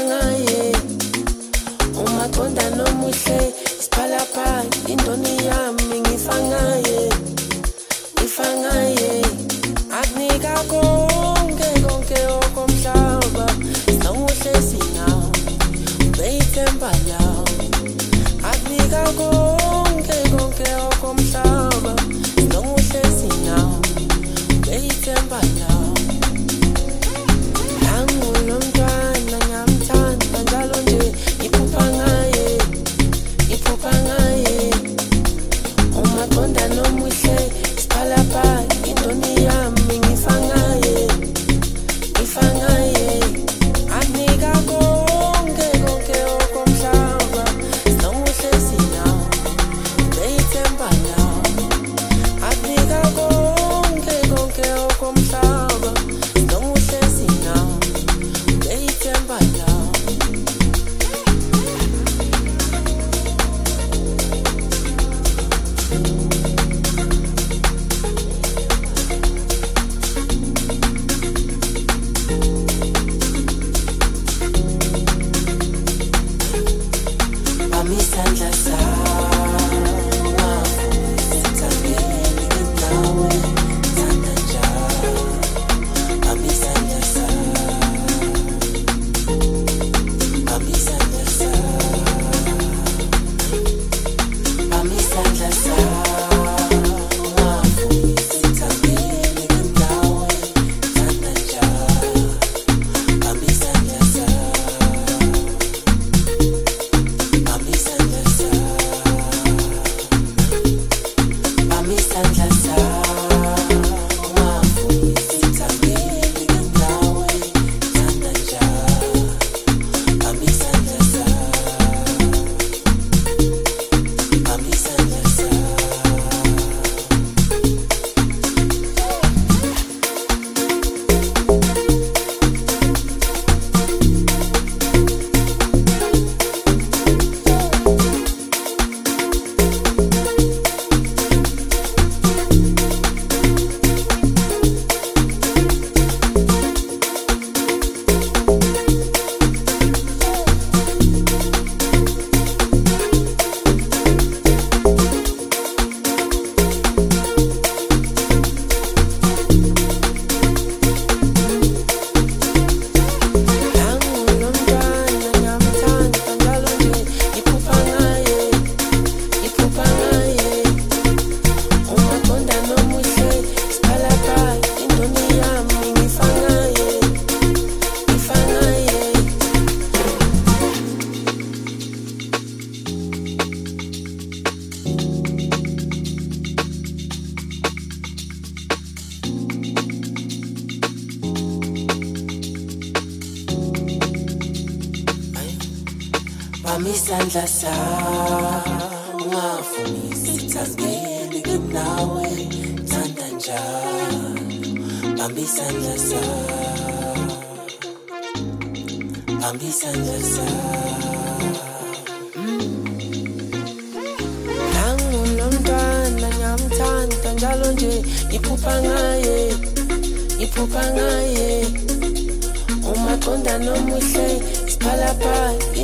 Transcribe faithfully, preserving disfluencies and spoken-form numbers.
ngaye umaqonda nomuhle siphalapha indoni yami ngifa ngaye ngifa ngaye akunika konke konke okomhlaba nomuhle sinawo beyithemba lawo akunika konke konke okomhlaba nomuhle sinawo beyithemba lawo angulomntwana ngiyamthanda njalo nje iphupha ngaye iphupha ngaye umaqonda nomuhle siphalapha indoni yami ngifa ngaye ngifa ngaye akunika konke konke okomhlaba nomuhle sinawo beyithemba lawo akunika konke konke okomhlaba nomuhle sinawo beyithemba lawo Bamisandla sawa sithandeni nawe thanda njalo Bamisandla sawa Bamisandla sawa Bamisandla sawa sithandeni nawe thanda njalo Bamisandla sawa Bamisandla sawa sithandeni nawe thanda njalo Bamisandla sawa Bamisandla sawa angulomntwana ngiyamthanda njalo nje iphupha ngaye iphupha ngaye umaqonda nomuhle siphalapha